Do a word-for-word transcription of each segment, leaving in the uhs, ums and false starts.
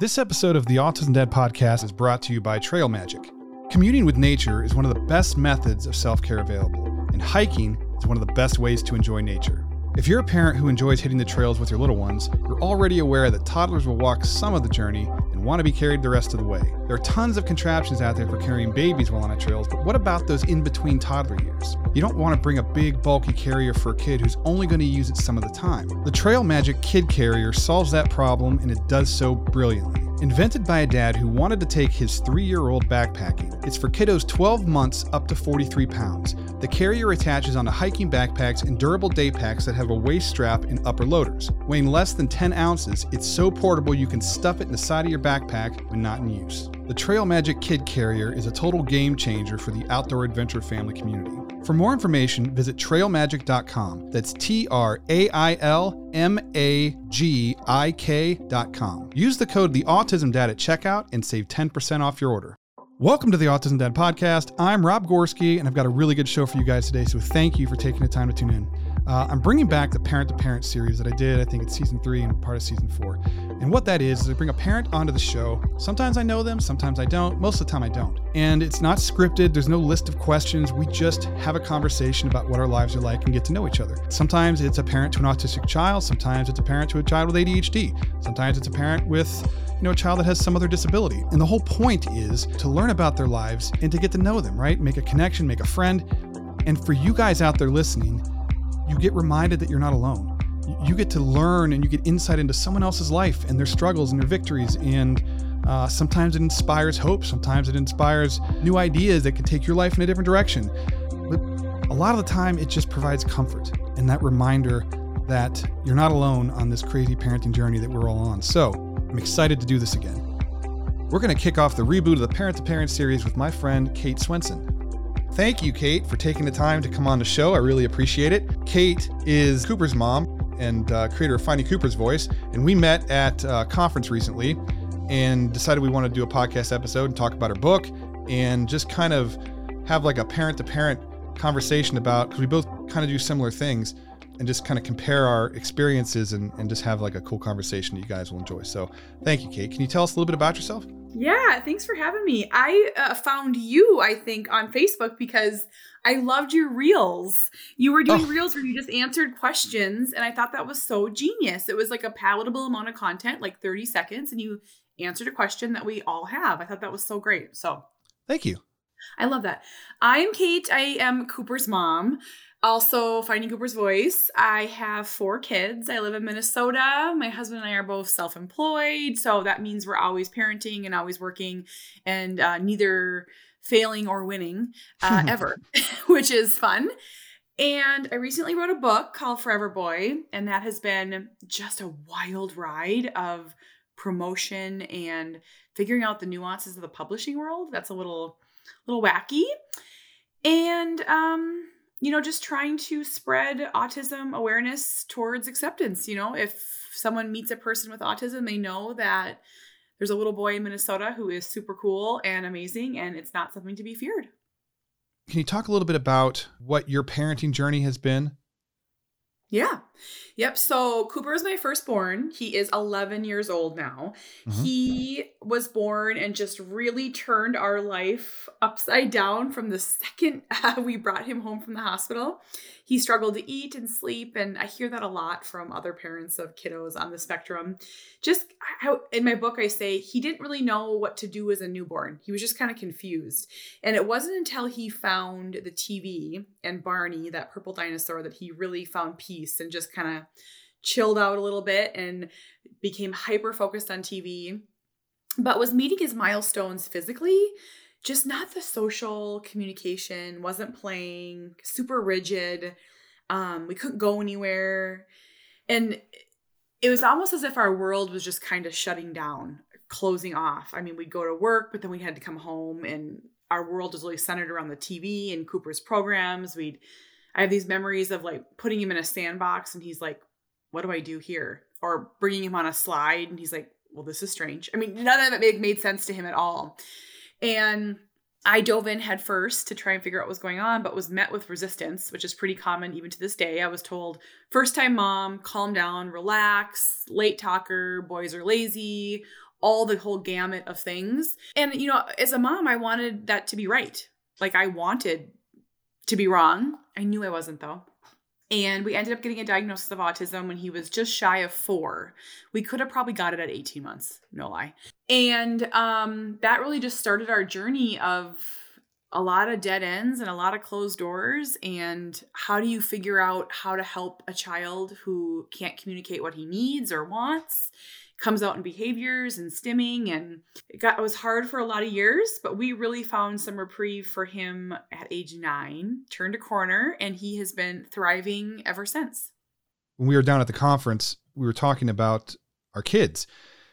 This episode of the Autism Dad podcast is brought to you by Trail Magic. Communing with nature is one of the best methods of self-care available, and hiking is one of the best ways to enjoy nature. If you're a parent who enjoys hitting the trails with your little ones, you're already aware that toddlers will walk some of the journey and want to be carried the rest of the way. There are tons of contraptions out there for carrying babies while on the trails, but what about those in-between toddler years? You don't want to bring a big, bulky carrier for a kid who's only going to use it some of the time. The Trail Magic Kid Carrier solves that problem, and it does so brilliantly. Invented by a dad who wanted to take his three-year-old backpacking, it's for kiddos twelve months up to forty-three pounds. The carrier attaches onto hiking backpacks and durable day packs that have a waist strap and upper loaders. Weighing less than ten ounces, it's so portable you can stuff it in the side of your backpack when not in use. The Trail Magic Kid Carrier is a total game changer for the outdoor adventure family community. For more information, visit trail magic dot com. That's T R A I L M A G I K dot com. Use the code The Autism Dad at checkout and save ten percent off your order. Welcome to the Autism Dad podcast. I'm Rob Gorski, and I've got a really good show for you guys today, so thank you for taking the time to tune in. Uh, I'm bringing back the Parent to Parent series that I did, I think it's season three and part of season four. And what that is, is I bring a parent onto the show. Sometimes I know them, sometimes I don't. Most of the time I don't. And it's not scripted. There's no list of questions. We just have a conversation about what our lives are like and get to know each other. Sometimes it's a parent to an autistic child. Sometimes it's a parent to a child with A D H D. Sometimes it's a parent with, you know, a child that has some other disability. And the whole point is to learn about their lives and to get to know them, right? Make a connection, make a friend. And for you guys out there listening, you get reminded that you're not alone. You get to learn and you get insight into someone else's life and their struggles and their victories. And uh, sometimes it inspires hope. Sometimes it inspires new ideas that can take your life in a different direction. But a lot of the time, it just provides comfort and that reminder that you're not alone on this crazy parenting journey that we're all on. So I'm excited to do this again. We're going to kick off the reboot of the Parent to Parent series with my friend, Kate Swenson. Thank you, Kate, for taking the time to come on the show. I really appreciate it. Kate is Cooper's mom and uh, creator of Finding Cooper's Voice. And we met at a conference recently and decided we wanted to do a podcast episode and talk about her book and just kind of have like a parent-to-parent conversation about, because we both kind of do similar things, and just kind of compare our experiences and, and just have like a cool conversation that you guys will enjoy. So thank you, Kate. Can you tell us a little bit about yourself? Yeah, thanks for having me. I uh, found you, I think, on Facebook because I loved your reels. You were doing oh. reels where you just answered questions, and I thought that was so genius. It was like a palatable amount of content, like thirty seconds, and you answered a question that we all have. I thought that was so great. So thank you. I love that. I'm Kate. I am Cooper's mom. Also, Finding Cooper's Voice. I have four kids. I live in Minnesota. My husband and I are both self-employed. So that means we're always parenting and always working and uh, neither failing or winning uh, ever, which is fun. And I recently wrote a book called Forever Boy. And that has been just a wild ride of promotion and figuring out the nuances of the publishing world. That's a little, little wacky. And, um... you know, just trying to spread autism awareness towards acceptance. You know, if someone meets a person with autism, they know that there's a little boy in Minnesota who is super cool and amazing, and it's not something to be feared. Can you talk a little bit about what your parenting journey has been? Yeah. Yep. So Cooper is my firstborn. He is eleven years old now. Mm-hmm. He was born and just really turned our life upside down from the second uh, we brought him home from the hospital. He struggled to eat and sleep. And I hear that a lot from other parents of kiddos on the spectrum. Just how in my book, I say he didn't really know what to do as a newborn. He was just kind of confused. And it wasn't until he found the T V and Barney, that purple dinosaur, that he really found peace and just kind of chilled out a little bit and became hyper focused on T V, but was meeting his milestones physically, just not the social communication, wasn't playing, super rigid. Um, we couldn't go anywhere. And it was almost as if our world was just kind of shutting down, closing off. I mean, we'd go to work, but then we had to come home and our world was really centered around the T V and Cooper's programs. We'd, I have these memories of like putting him in a sandbox and he's like, what do I do here? Or bringing him on a slide and he's like, well, this is strange. I mean, none of it made sense to him at all. And I dove in head first to try and figure out what was going on, but was met with resistance, which is pretty common even to this day. I was told, first time mom, calm down, relax, late talker, boys are lazy, all the whole gamut of things. And, you know, as a mom, I wanted that to be right. Like I wanted to be wrong. I knew I wasn't though. And we ended up getting a diagnosis of autism when he was just shy of four. We could have probably got it at eighteen months, no lie. And um, that really just started our journey of a lot of dead ends and a lot of closed doors. And how do you figure out how to help a child who can't communicate what he needs or wants? Comes out in behaviors and stimming, and it got it was hard for a lot of years, but we really found some reprieve for him at age nine, turned a corner, and he has been thriving ever since. When we were down at the conference, we were talking about our kids,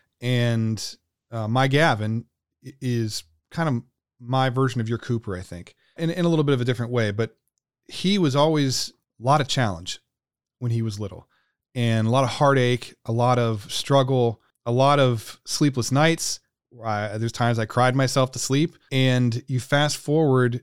and uh, my Gavin is kind of my version of your Cooper, I think, in, in a little bit of a different way, but he was always a lot of challenge when he was little. And a lot of heartache, a lot of struggle, a lot of sleepless nights. I, there's times I cried myself to sleep. And you fast forward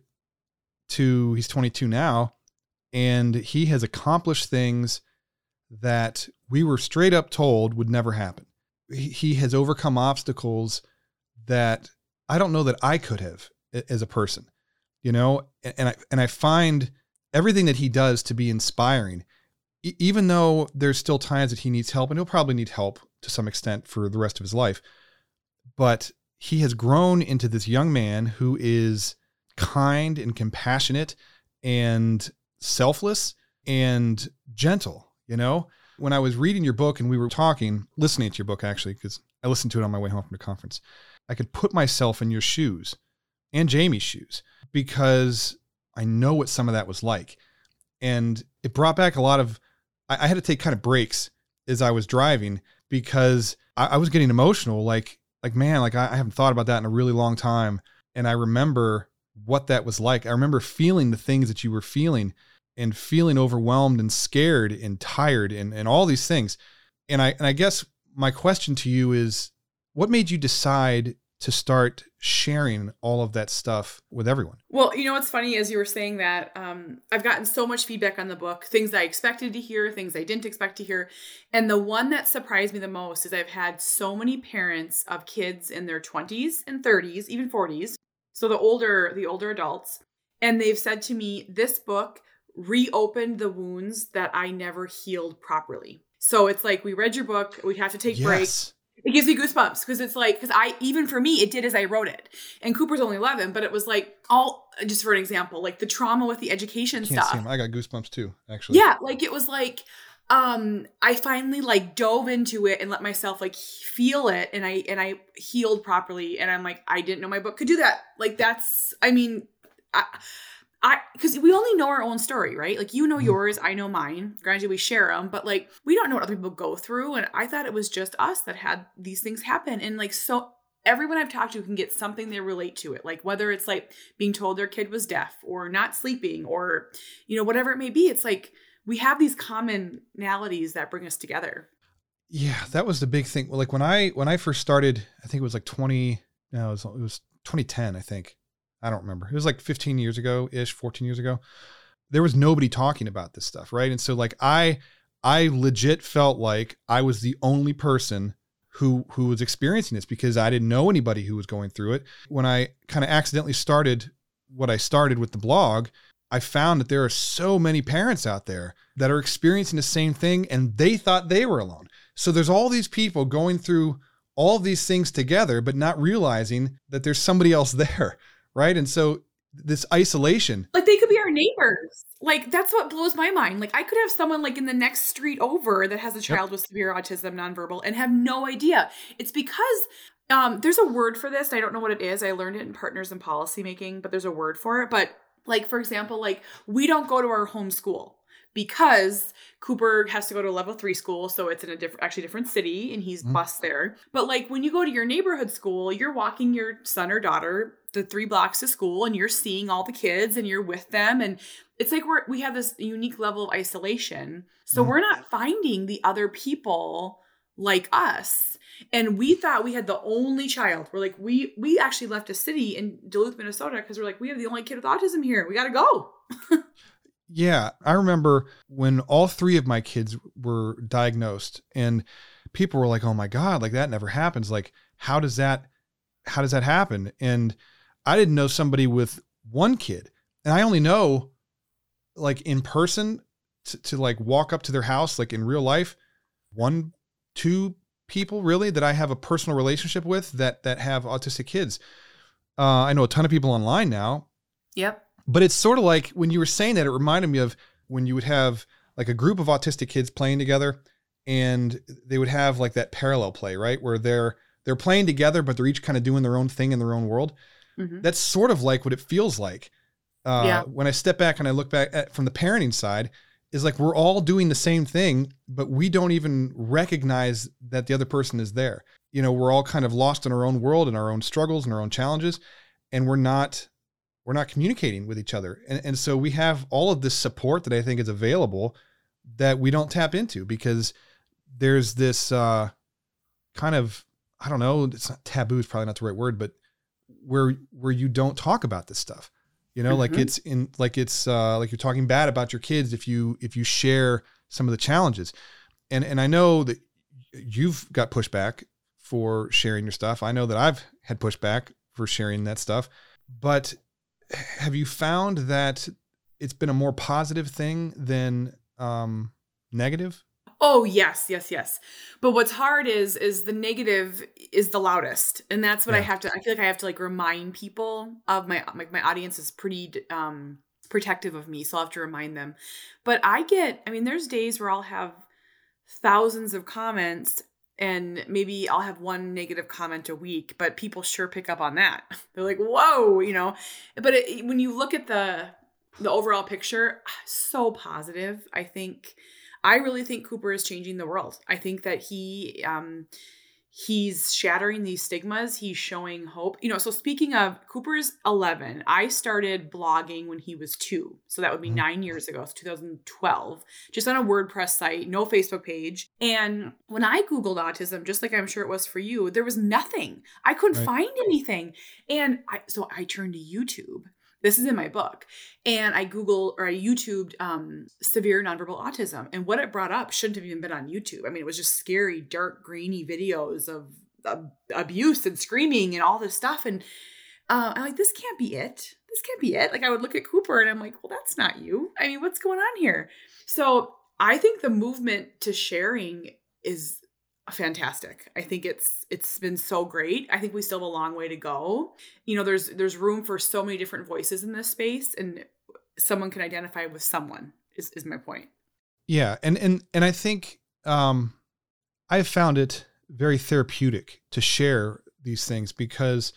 to, he's twenty-two now, and he has accomplished things that we were straight up told would never happen. He, he has overcome obstacles that I don't know that I could have as a person, you know, and, and I, and I find everything that he does to be inspiring. Even though there's still times that he needs help, and he'll probably need help to some extent for the rest of his life, but he has grown into this young man who is kind and compassionate and selfless and gentle. You know, when I was reading your book and we were talking, listening to your book, actually, because I listened to it on my way home from the conference, I could put myself in your shoes and Jamie's shoes because I know what some of that was like. And it brought back a lot of, I, I had to take kind of breaks as I was driving because I, I was getting emotional. Like, like, man, like I, I haven't thought about that in a really long time. And I remember what that was like. I remember feeling the things that you were feeling and feeling overwhelmed and scared and tired and, and all these things. And I, and I guess my question to you is, what made you decide to start sharing all of that stuff with everyone? Well, you know, what's funny as you were saying that, um, I've gotten so much feedback on the book, things I expected to hear, things I didn't expect to hear. And the one that surprised me the most is I've had so many parents of kids in their twenties and thirties, even forties. So the older, the older adults, and they've said to me, this book reopened the wounds that I never healed properly. So it's like, we read your book, we have to take yes. breaks. It gives me goosebumps because it's like, because I, even for me, it did as I wrote it. And Cooper's only eleven, but it was like all, just for an example, like the trauma with the education Can't stuff. see him. I got goosebumps too, actually. Yeah. Like it was like, um, I finally like dove into it and let myself like feel it. And I, and I healed properly. And I'm like, I didn't know my book could do that. Like that's, I mean, I, I, because we only know our own story, right? Like, you know yours, I know mine. Granted, we share them, but like, we don't know what other people go through. And I thought it was just us that had these things happen. And like, so everyone I've talked to can get something they relate to it. Like, whether it's like being told their kid was deaf or not sleeping or, you know, whatever it may be. It's like, we have these commonalities that bring us together. Yeah, that was the big thing. Like when I, when I first started, I think it was like twenty, no, it was, it was twenty ten, I think. I don't remember. It was like fifteen years ago ish, fourteen years ago. There was nobody talking about this stuff. Right. And so like, I, I legit felt like I was the only person who, who was experiencing this because I didn't know anybody who was going through it. When I kind of accidentally started what I started with the blog, I found that there are so many parents out there that are experiencing the same thing and they thought they were alone. So there's all these people going through all of these things together, but not realizing that there's somebody else there. Right. And so this isolation. Like they could be our neighbors. Like that's what blows my mind. Like I could have someone like in the next street over that has a child yep. with severe autism, nonverbal, and have no idea. It's because um, there's a word for this. I don't know what it is. I learned it in Partners in Policymaking, but there's a word for it. But like, for example, like we don't go to our home school because Cooper has to go to a level three school. So it's in a different, actually different city and he's mm. bused there. But like when you go to your neighborhood school, you're walking your son or daughter the three blocks to school and you're seeing all the kids and you're with them. And it's like, we're, we have this unique level of isolation. So mm. we're not finding the other people like us. And we thought we had the only child. We're like, we, we actually left a city in Duluth, Minnesota, because we're like, we have the only kid with autism here. We got to go. Yeah. I remember when all three of my kids were diagnosed and people were like, oh my God, like that never happens. Like how does that, how does that happen? And I didn't know somebody with one kid, and I only know like in person to, to like walk up to their house, like in real life, one, two people really that I have a personal relationship with that, that have autistic kids. Uh, I know a ton of people online now. Yep. But it's sort of like when you were saying that, it reminded me of when you would have like a group of autistic kids playing together, and they would have like that parallel play, right? Where they're, they're playing together, but they're each kind of doing their own thing in their own world. Mm-hmm. That's sort of like what it feels like. Uh, yeah. When I step back and I look back at, from the parenting side, is like, we're all doing the same thing, but we don't even recognize that the other person is there. You know, we're all kind of lost in our own world and our own struggles and our own challenges. And we're not, we're not communicating with each other. And, and so we have all of this support that I think is available that we don't tap into, because there's this uh, kind of, I don't know, it's not taboo, is probably not the right word, but where, where you don't talk about this stuff. You know, mm-hmm. like it's in, like it's, uh, like you're talking bad about your kids if you, if you share some of the challenges. And, and I know that you've got pushback for sharing your stuff. I know that I've had pushback for sharing that stuff, but have you found that it's been a more positive thing than, um, negative? Oh, yes, yes, yes. But what's hard is, is the negative is the loudest. And that's what yeah. I have to, I feel like I have to like remind people of my, like my audience is pretty, um, protective of me. So I'll have to remind them, but I get, I mean, there's days where I'll have thousands of comments and maybe I'll have one negative comment a week, but people sure pick up on that. They're like, whoa, you know, but it, when you look at the, the overall picture, so positive. I think, I really think Cooper is changing the world. I think that he, um, he's shattering these stigmas. He's showing hope. You know, so speaking of, Cooper's eleven. I started blogging when he was two. So that would be mm-hmm. nine years ago. So two thousand twelve, just on a WordPress site, no Facebook page. And when I Googled autism, just like I'm sure it was for you, there was nothing. I couldn't right. find anything. And I, so I turned to YouTube. This is in my book. And I Googled or I YouTubed um, severe nonverbal autism. And what it brought up shouldn't have even been on YouTube. I mean, it was just scary, dark, grainy videos of uh, abuse and screaming and all this stuff. And uh, I'm like, this can't be it. This can't be it. Like I would look at Cooper and I'm like, well, that's not you. I mean, what's going on here? So I think the movement to sharing is fantastic. I think it's it's been so great. I think we still have a long way to go. You know, there's there's room for so many different voices in this space, and someone can identify with someone is, is my point. Yeah. And and and I think um I've found it very therapeutic to share these things, because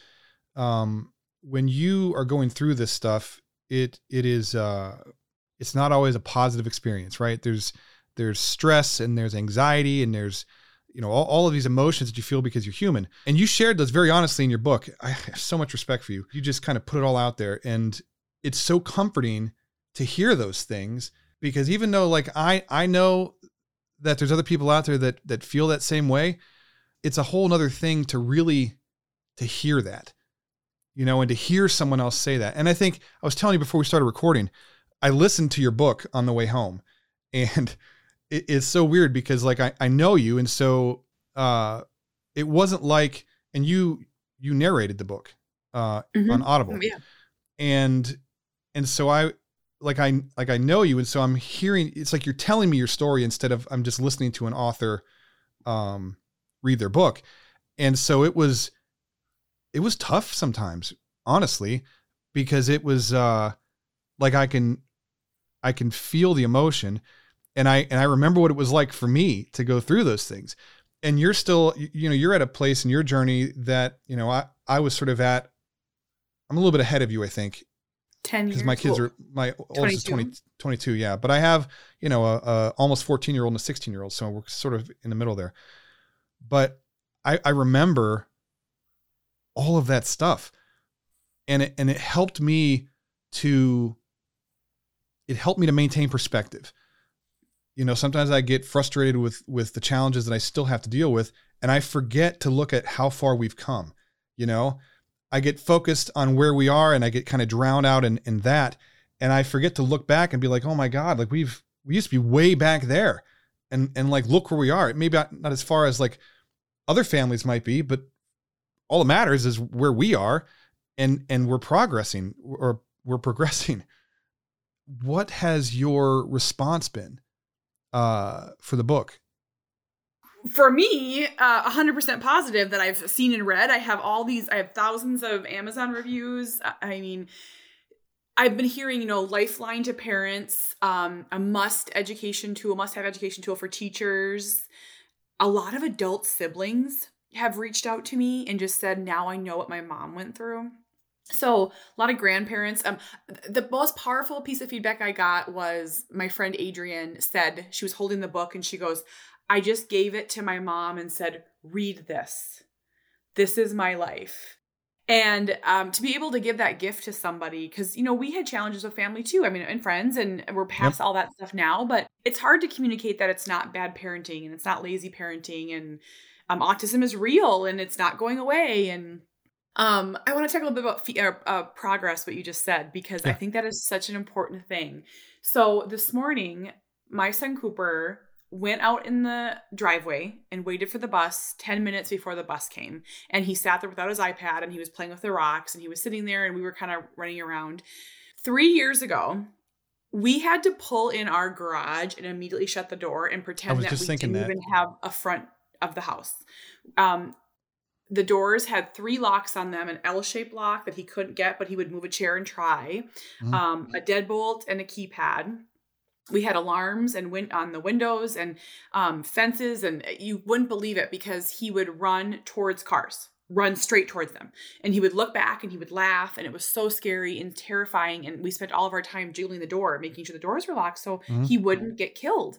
um when you are going through this stuff, it it is uh it's not always a positive experience, right? There's there's stress and there's anxiety and there's you know, all, all of these emotions that you feel because you're human. And you shared those very honestly in your book. I have so much respect for you. You just kind of put it all out there. And it's so comforting to hear those things, because even though like I, I know that there's other people out there that, that feel that same way, it's a whole nother thing to really, to hear that, you know, and to hear someone else say that. And I think I was telling you before we started recording, I listened to your book on the way home, and it's so weird because like, I, I know you. And so, uh, it wasn't like, and you, you narrated the book, uh, mm-hmm. on Audible. Yeah. And, and so I, like, I, like, I know you. And so I'm hearing, it's like, you're telling me your story instead of, I'm just listening to an author, um, read their book. And so it was, it was tough sometimes, honestly, because it was, uh, like I can, I can feel the emotion. And I, and I remember what it was like for me to go through those things. And you're still, you know, you're at a place in your journey that, you know, I, I was sort of at, I'm a little bit ahead of you, I think. ten years. Because my kids cool. are, my oldest is twenty, twenty-two. Yeah. But I have, you know, a, a almost fourteen year old and a sixteen year old. So we're sort of in the middle there. But I, I remember all of that stuff. And it, and it helped me to, it helped me to maintain perspective. You know, sometimes I get frustrated with, with the challenges that I still have to deal with, and I forget to look at how far we've come. You know, I get focused on where we are, and I get kind of drowned out in, in that. And I forget to look back and be like, oh my God, like we've, we used to be way back there, and, and like, look where we are. Maybe not, not as far as like other families might be, but all that matters is where we are, and, and we're progressing or we're progressing. What has your response been, uh, for the book? For me, uh, one hundred percent positive that I've seen and read. I have all these, I have thousands of Amazon reviews. I mean, I've been hearing, you know, Lifeline to parents, um, a must education tool, must have education tool for teachers. A lot of adult siblings have reached out to me and just said, now I know what my mom went through. So a lot of grandparents, um, the most powerful piece of feedback I got was my friend Adrienne said, she was holding the book and she goes, I just gave it to my mom and said, read this. This is my life. And um, to be able to give that gift to somebody, because, you know, we had challenges with family too. I mean, and friends, and we're past yep. all that stuff now, but it's hard to communicate that it's not bad parenting and it's not lazy parenting, and um, autism is real and it's not going away. And um, I want to talk a little bit about fe- uh, uh, progress, what you just said, because yeah. I think that is such an important thing. So this morning, my son Cooper went out in the driveway and waited for the bus ten minutes before the bus came. And he sat there without his iPad and he was playing with the rocks and he was sitting there and we were kind of running around. Three years ago, we had to pull in our garage and immediately shut the door and pretend that we didn't that. even have a front of the house. Um, the doors had three locks on them, an L-shaped lock that he couldn't get, but he would move a chair and try, mm-hmm. um, a deadbolt and a keypad. We had alarms and went on the windows and um, fences, and you wouldn't believe it because he would run towards cars, run straight towards them. And he would look back and he would laugh, and it was so scary and terrifying. And we spent all of our time jiggling the door, making sure the doors were locked so mm-hmm. he wouldn't get killed.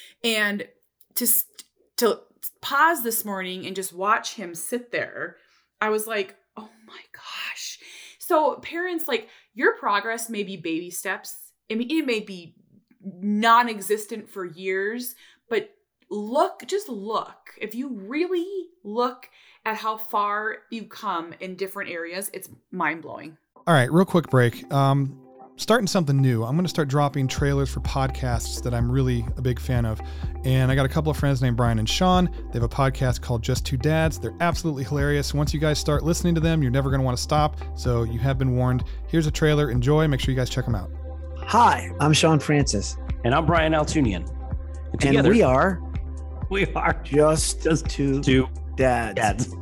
And to, to pause this morning and just watch him sit there, I was like, oh my gosh. So parents, like, your progress may be baby steps. I mean, it may be non-existent for years, but look, just look. If you really look at how far you've come in different areas, it's mind-blowing. All right, real quick break. Um, starting something new. I'm going to start dropping trailers for podcasts that I'm really a big fan of. And I got a couple of friends named Brian and Sean. They have a podcast called Just Two Dads. They're absolutely hilarious. Once you guys start listening to them, you're never going to want to stop. So you have been warned. Here's a trailer. Enjoy. Make sure you guys check them out. Hi, I'm Sean Francis. And I'm Brian Altunian. And, together, and we are... We are... Just, just two, two dads. dads.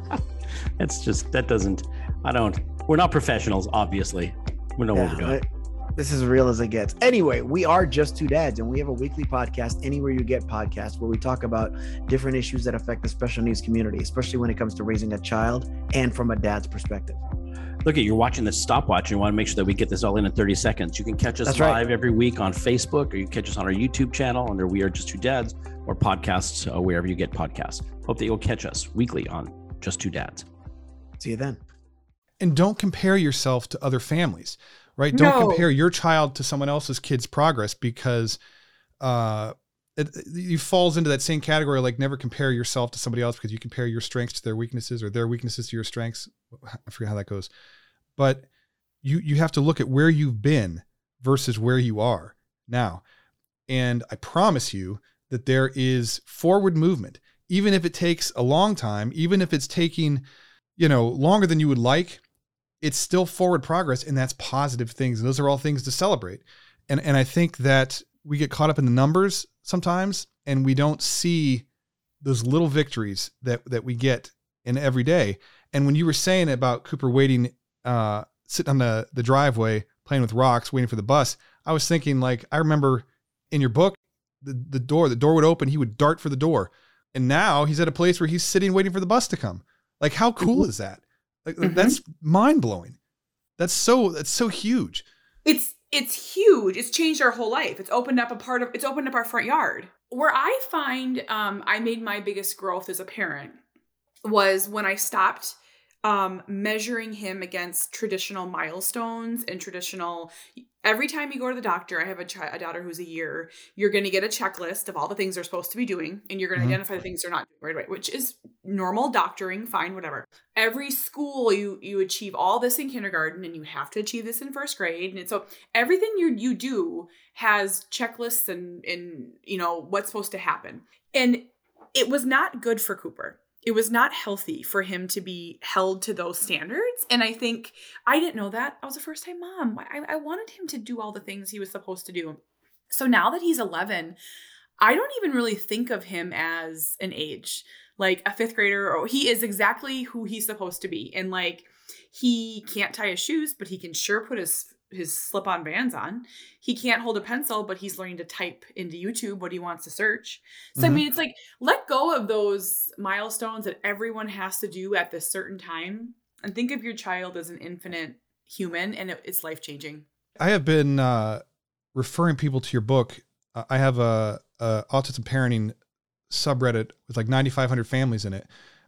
That's just... That doesn't... I don't... We're not professionals, obviously. We know yeah, where we're going. This is as real as it gets. Anyway, we are Just Two Dads, and we have a weekly podcast anywhere you get podcasts where we talk about different issues that affect the special needs community, especially when it comes to raising a child and from a dad's perspective. Look at, you're watching this stopwatch and you want to make sure that we get this all in in thirty seconds. You can catch us That's live right. every week on Facebook, or you can catch us on our YouTube channel under We Are Just Two Dads, or podcasts uh, wherever you get podcasts. Hope that you'll catch us weekly on Just Two Dads. See you then. And don't compare yourself to other families, right? Don't no. compare your child to someone else's kid's progress, because uh, it, it falls into that same category. Like, never compare yourself to somebody else, because you compare your strengths to their weaknesses, or their weaknesses to your strengths. I forget how that goes, but you, you have to look at where you've been versus where you are now. And I promise you that there is forward movement, even if it takes a long time, even if it's taking, you know, longer than you would like, it's still forward progress, and that's positive things. And those are all things to celebrate. And, and I think that we get caught up in the numbers sometimes, and we don't see those little victories that, that we get in every day. And when you were saying about Cooper waiting, uh, sitting on the, the driveway, playing with rocks, waiting for the bus, I was thinking, like, I remember in your book, the, the door, the door would open, he would dart for the door. And now he's at a place where he's sitting, waiting for the bus to come. Like, how cool mm-hmm. is that? Like, mm-hmm. That's mind blowing. That's so, that's so huge. It's, it's huge. It's changed our whole life. It's opened up a part of, it's opened up our front yard. Where I find, um, I made my biggest growth as a parent was when I stopped um, measuring him against traditional milestones and traditional, every time you go to the doctor, I have a, chi- a daughter who's a year, you're going to get a checklist of all the things they're supposed to be doing. And you're going to mm-hmm. identify the things they're not doing right away, which is normal doctoring, fine, whatever. Every school, you, you achieve all this in kindergarten, and you have to achieve this in first grade. And so everything you, you do has checklists and, and, you know, what's supposed to happen. And it was not good for Cooper. it was not healthy for him to be held to those standards. And I think I didn't know that. I was a first time mom. I, I wanted him to do all the things he was supposed to do. So now that he's eleven, I don't even really think of him as an age, like a fifth grader, or he is exactly who he's supposed to be. And like, he can't tie his shoes, but he can sure put his his slip-on Vans on. He can't hold a pencil, but he's learning to type into YouTube what he wants to search. So, mm-hmm. I mean, it's like, let go of those milestones that everyone has to do at this certain time and think of your child as an infinite human, and it, it's life-changing. I have been uh, referring people to your book. Uh, I have a, a autism parenting subreddit with like ninety-five hundred families in it.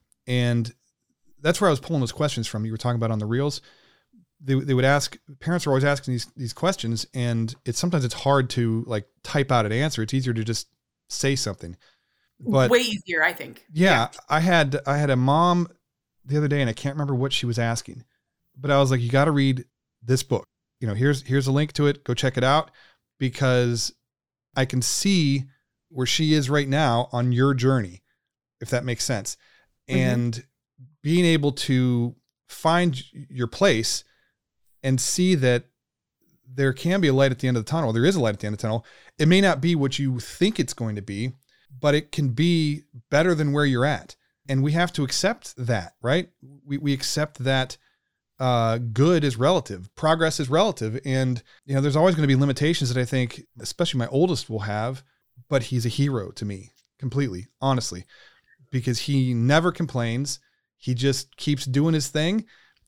And that's where I was pulling those questions from you were talking about on the Reels. They they would ask, parents are always asking these, these questions, and it's sometimes it's hard to like type out an answer. It's easier to just say something, but way easier, I think. Yeah, yeah. I had, I had a mom the other day, and I can't remember what she was asking, but I was like, you got to read this book. You know, here's, here's a link to it. Go check it out, because I can see where she is right now on your journey, if that makes sense. Mm-hmm. And being able to find your place and see that there can be a light at the end of the tunnel. There is a light at the end of the tunnel. It may not be what you think it's going to be, but it can be better than where you're at. And we have to accept that, right? We we accept that uh, good is relative. Progress is relative. And, you know, there's always going to be limitations that I think, especially my oldest will have, but he's a hero to me completely, honestly, because he never complains. He just keeps doing his thing.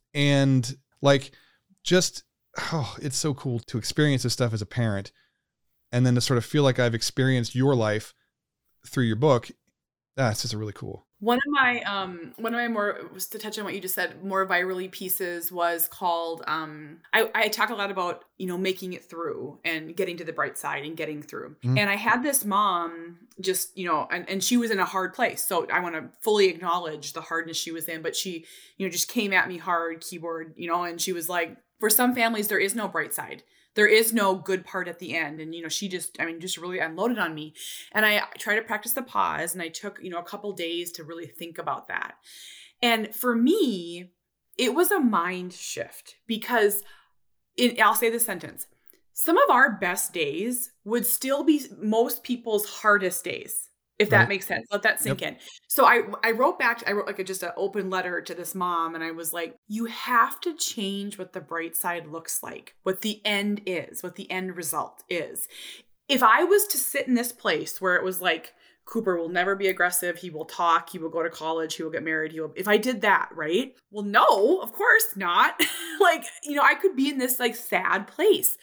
And like, just, oh, it's so cool to experience this stuff as a parent, and then to sort of feel like I've experienced your life through your book. That's just really cool. One of my, um, one of my more, was to touch on what you just said, more virally pieces was called, um, I, I talk a lot about, you know, making it through and getting to the bright side and getting through. Mm-hmm. And I had this mom just, you know, and, and she was in a hard place. So I want to fully acknowledge the hardness she was in, but she, you know, just came at me hard, keyboard, you know, and she was like, for some families, there is no bright side. There is no good part at the end. And, you know, she just, I mean, just really unloaded on me. And I, I tried to practice the pause, and I took, you know, a couple days to really think about that. And for me, it was a mind shift, because in, I'll say this sentence, some of our best days would still be most people's hardest days. If that right. makes sense, let that sink yep. in. So I, I wrote back, I wrote like a, just an open letter to this mom. And I was like, you have to change what the bright side looks like, what the end is, what the end result is. If I was to sit in this place where it was like, Cooper will never be aggressive. He will talk. He will go to college. He will get married. He will, if I did that, right? Well, no, of course not. Like, you know, I could be in this like sad place,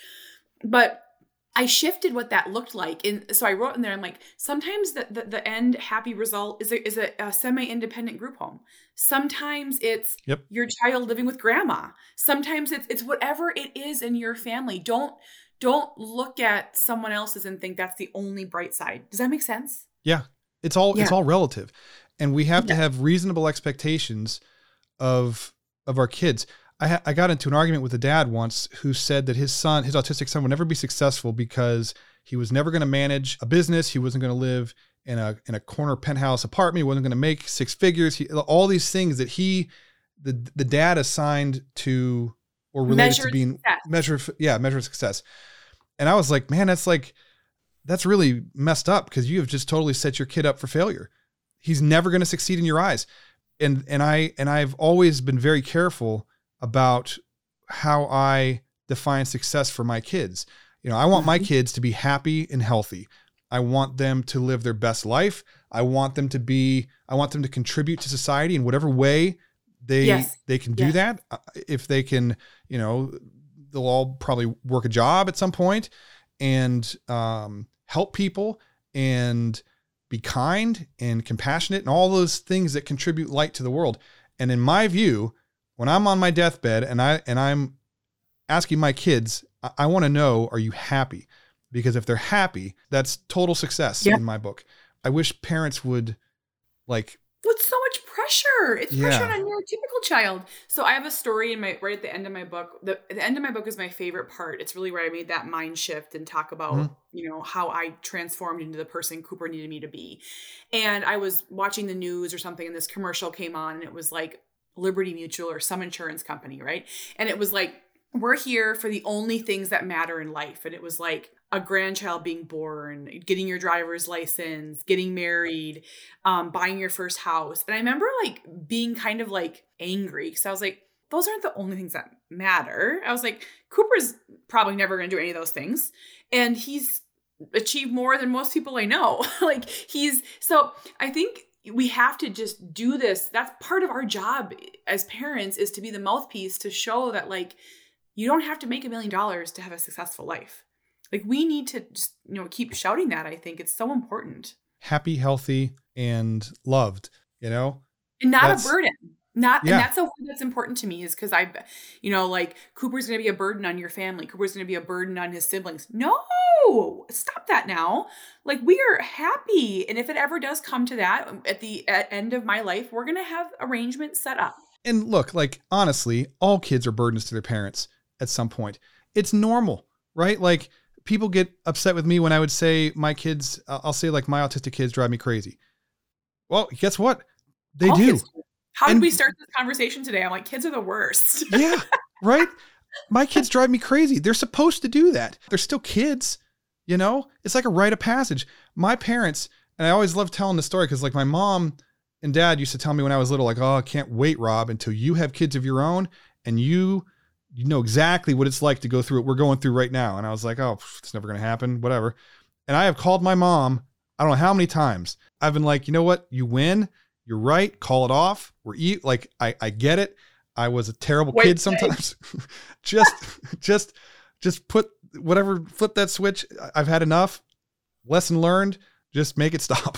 but I shifted what that looked like. And so I wrote in there, I'm like, sometimes the, the, the end happy result is a, is a, a semi-independent group home. Sometimes it's yep. your child living with grandma. Sometimes it's, it's whatever it is in your family. Don't, don't look at someone else's and think that's the only bright side. Does that make sense? Yeah. It's all, yeah. it's all relative. And we have yeah. to have reasonable expectations of, of our kids. I, ha- I got into an argument with a dad once who said that his son, his autistic son, would never be successful because he was never going to manage a business. He wasn't going to live in a in a corner penthouse apartment. He wasn't going to make six figures. He, all these things that he, the the dad assigned to or related measure to being success. measure, yeah, measure success. And I was like, man, that's like, that's really messed up, because you have just totally set your kid up for failure. He's never going to succeed in your eyes. And and I and I've always been very careful about how I define success for my kids. You know, I want my kids to be happy and healthy. I want them to live their best life. I want them to be, I want them to contribute to society in whatever way they, yes. they can do yes. that. If they can, you know, they'll all probably work a job at some point and um, help people and be kind and compassionate and all those things that contribute light to the world. And in my view, when I'm on my deathbed and I and I'm asking my kids, I, I want to know, are you happy? Because if they're happy, that's total success yep. in my book. I wish parents would like with so much pressure. It's Yeah. pressure on a neurotypical child. So I have a story in my, right at the end of my book. The, the end of my book is my favorite part. It's really where I made that mind shift and talk about, mm-hmm. you know, how I transformed into the person Cooper needed me to be. And I was watching the news or something, and this commercial came on, and it was like Liberty Mutual or some insurance company, right? And it was like, we're here for the only things that matter in life. And it was like a grandchild being born, getting your driver's license, getting married, um, buying your first house. And I remember like being kind of like angry because I was like, those aren't the only things that matter. I was like, Cooper's probably never going to do any of those things. And he's achieved more than most people I know. like he's, so I think we have to just do this. That's part of our job as parents, is to be the mouthpiece to show that like, you don't have to make a million dollars to have a successful life. Like we need to just, you know, keep shouting that. I think it's so important. Happy, healthy, and loved, you know, and not that's, a burden. Not, yeah. And that's a word that's important to me, is because I, you know, like Cooper's going to be a burden on your family. Cooper's going to be a burden on his siblings. No, stop that now. Like we are happy. And if it ever does come to that at the at end of my life, we're going to have arrangements set up. And look, like, honestly, all kids are burdens to their parents at some point. It's normal, right? Like people get upset with me when I would say my kids, I'll say like my autistic kids drive me crazy. Well, guess what? They all do. How and, did we start this conversation today? I'm like, kids are the worst. Yeah, right? My kids drive me crazy. They're supposed to do that. They're still kids, you know? It's like a rite of passage. My parents, and I always love telling the story because like my mom and dad used to tell me when I was little, like, oh, I can't wait, Rob, until you have kids of your own and you you know exactly what it's like to go through what we're going through right now. And I was like, oh, it's never going to happen, whatever. And I have called my mom, I don't know how many times. I've been like, you know what? You win. You're right. Call it off. We're eat. Like, I, I get it. I was a terrible Wait, kid sometimes. just, just, just put whatever, flip that switch. I've had enough. Lesson learned. Just make it stop.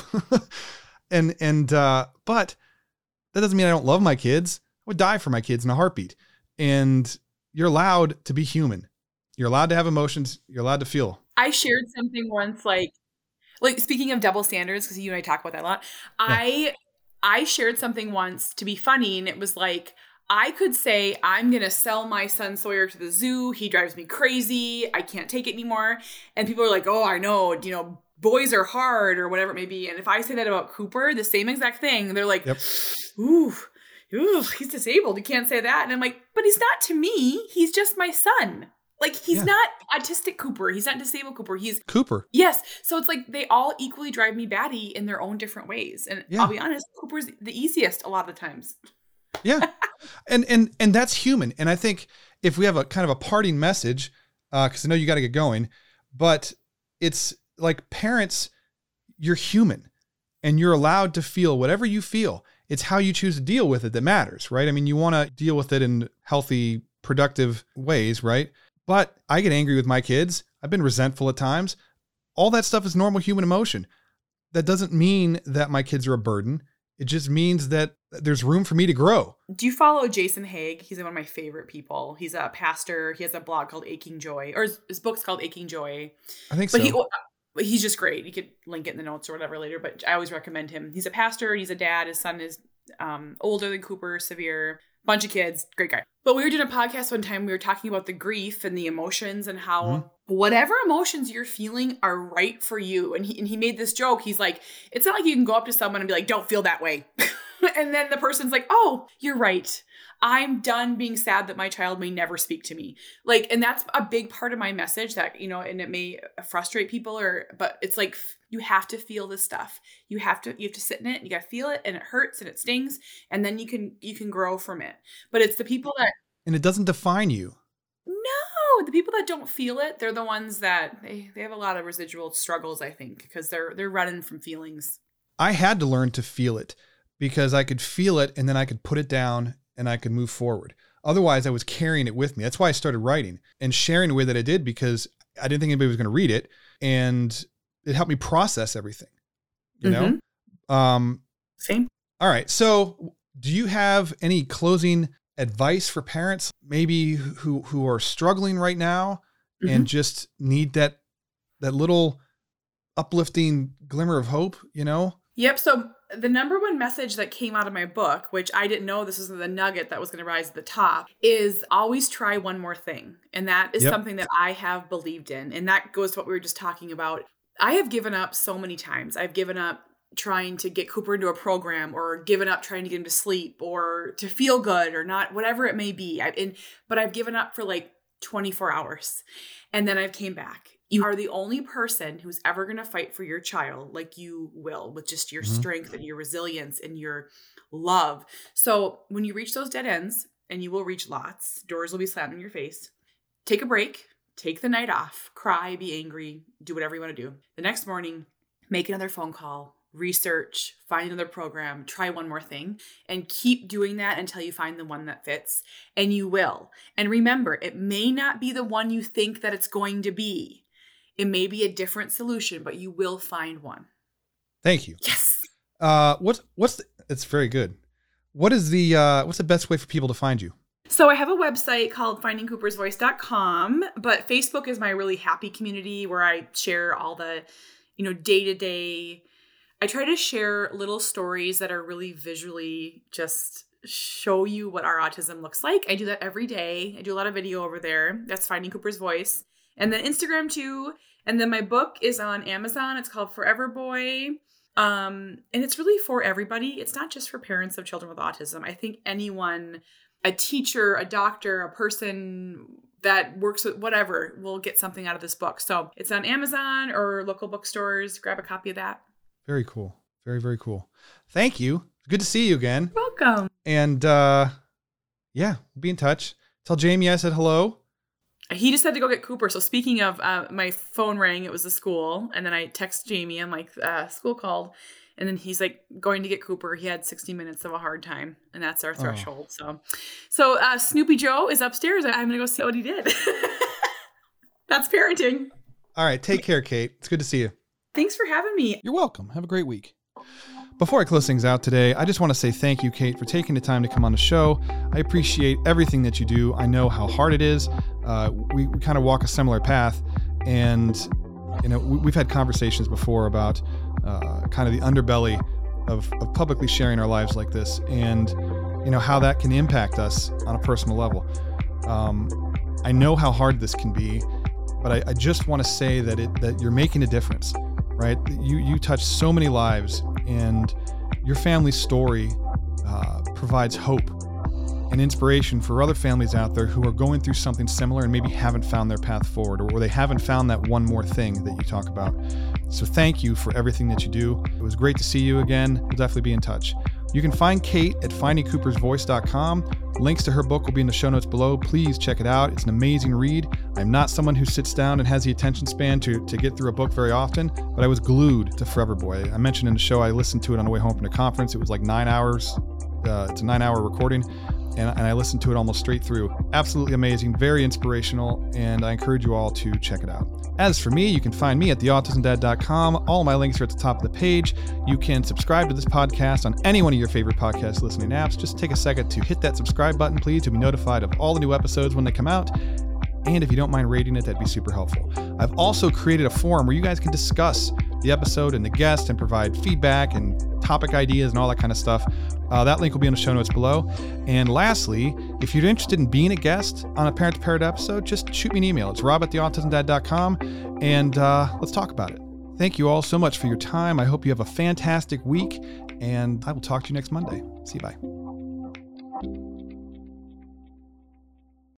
and, and, uh, but that doesn't mean I don't love my kids. I would die for my kids in a heartbeat. And you're allowed to be human. You're allowed to have emotions. You're allowed to feel. I shared something once, like, like speaking of double standards, because you and I talk about that a lot. Yeah. I, I shared something once to be funny, and it was like, I could say, I'm going to sell my son Sawyer to the zoo. He drives me crazy. I can't take it anymore. And people are like, oh, I know, you know, boys are hard or whatever it may be. And if I say that about Cooper, the same exact thing, they're like, yep. ooh, ooh, he's disabled. You can't say that. And I'm like, but he's not to me. He's just my son. Like, he's yeah. not autistic Cooper. He's not disabled Cooper. He's Cooper. Yes. So it's like they all equally drive me batty in their own different ways. And yeah. I'll be honest, Cooper's the easiest a lot of the times. Yeah. And, and, and that's human. And I think if we have a kind of a parting message, uh, cause I know you got to get going, but it's like, parents, you're human and you're allowed to feel whatever you feel. It's how you choose to deal with it that matters, right? I mean, you want to deal with it in healthy, productive ways, right? But I get angry with my kids. I've been resentful at times. All that stuff is normal human emotion. That doesn't mean that my kids are a burden. It just means that there's room for me to grow. Do you follow Jason Haig? He's one of my favorite people. He's a pastor. He has a blog called Aching Joy, or his, his book's called Aching Joy. I think but so. He, but he's just great. You could link it in the notes or whatever later, but I always recommend him. He's a pastor. He's a dad. His son is um, older than Cooper, severe. Bunch of kids, great guy. But we were doing a podcast one time. We were talking about the grief and the emotions and how mm-hmm. whatever emotions you're feeling are right for you. And he, and he made this joke. He's like, it's not like you can go up to someone and be like, don't feel that way. And then the person's like, oh, you're right. I'm done being sad that my child may never speak to me. Like, and that's a big part of my message that, you know, and it may frustrate people or, but it's like, you have to feel this stuff. You have to, you have to sit in it and you got to feel it and it hurts and it stings. And then you can, you can grow from it. But it's the people that. And it doesn't define you. No, the people that don't feel it, they're the ones that they, they have a lot of residual struggles, I think, because they're, they're running from feelings. I had to learn to feel it because I could feel it and then I could put it down and I could move forward. Otherwise I was carrying it with me. That's why I started writing and sharing the way that I did, because I didn't think anybody was going to read it. And it helped me process everything, you mm-hmm. know? Um, Same. All right. So do you have any closing advice for parents, maybe who, who are struggling right now mm-hmm. and just need that, that little uplifting glimmer of hope, you know? Yep. So the number one message that came out of my book, which I didn't know this was the nugget that was going to rise to the top, is always try one more thing. And that is yep. something that I have believed in. And that goes to what we were just talking about. I have given up so many times. I've given up trying to get Cooper into a program, or given up trying to get him to sleep, or to feel good, or not, whatever it may be. I, and, but I've given up for like twenty-four hours. And then I've came back. You are the only person who's ever going to fight for your child like you will, with just your mm-hmm. strength and your resilience and your love. So when you reach those dead ends, and you will reach lots, doors will be slammed in your face, take a break, take the night off, cry, be angry, do whatever you want to do. The next morning, make another phone call, research, find another program, try one more thing, and keep doing that until you find the one that fits. And you will. And remember, it may not be the one you think that it's going to be. It may be a different solution, but you will find one. Thank you. Yes. Uh, what's, what's, the, it's very good. What is the, uh, what's the best way for people to find you? So I have a website called finding coopers voice dot com, but Facebook is my really happy community where I share all the, you know, day to day. I try to share little stories that are really visually just show you what our autism looks like. I do that every day. I do a lot of video over there. That's Finding Cooper's Voice. And then Instagram too. And then my book is on Amazon. It's called Forever Boy. Um, and it's really for everybody. It's not just for parents of children with autism. I think anyone, a teacher, a doctor, a person that works with whatever, will get something out of this book. So it's on Amazon or local bookstores. Grab a copy of that. Very cool. Very, very cool. Thank you. Good to see you again. Welcome. And uh, yeah, be in touch. Tell Jamie I said hello. He just had to go get Cooper. So speaking of, uh, my phone rang. It was the school. And then I text Jamie. I'm like, uh, school called. And then he's like going to get Cooper. He had sixty minutes of a hard time. And that's our threshold. Oh. So so uh, Snoopy Joe is upstairs. I'm going to go see what he did. That's parenting. All right. Take care, Kate. It's good to see you. Thanks for having me. You're welcome. Have a great week. Before I close things out today, I just want to say thank you, Kate, for taking the time to come on the show. I appreciate everything that you do. I know how hard it is. Uh, we we kind of walk a similar path, and you know we, we've had conversations before about uh, kind of the underbelly of, of publicly sharing our lives like this, and you know how that can impact us on a personal level. Um, I know how hard this can be, but I, I just want to say that it that you're making a difference. Right? You you touch so many lives, and your family's story uh, provides hope and inspiration for other families out there who are going through something similar and maybe haven't found their path forward, or they haven't found that one more thing that you talk about. So thank you for everything that you do. It was great to see you again. We'll definitely be in touch. You can find Kate at finding coopers voice dot com. Links to her book will be in the show notes below. Please check it out. It's an amazing read. I'm not someone who sits down and has the attention span to, to get through a book very often, but I was glued to Forever Boy. I mentioned in the show I listened to it on the way home from the conference. It was like nine hours. Uh, it's a nine hour recording, and, and I listened to it almost straight through. Absolutely amazing, very inspirational, and I encourage you all to check it out. As for me, you can find me at the autism dad dot com. All my links are at the top of the page. You can subscribe to this podcast on any one of your favorite podcast listening apps. Just take a second to hit that subscribe button, please, to be notified of all the new episodes when they come out. And if you don't mind rating it, that'd be super helpful. I've also created a forum where you guys can discuss the episode and the guest and provide feedback and topic ideas and all that kind of stuff. Uh, that link will be in the show notes below. And lastly, if you're interested in being a guest on a Parent to Parent episode, just shoot me an email. It's rob at the autism dad dot com, and uh, let's talk about it. Thank you all so much for your time. I hope you have a fantastic week, and I will talk to you next Monday. See you. Bye.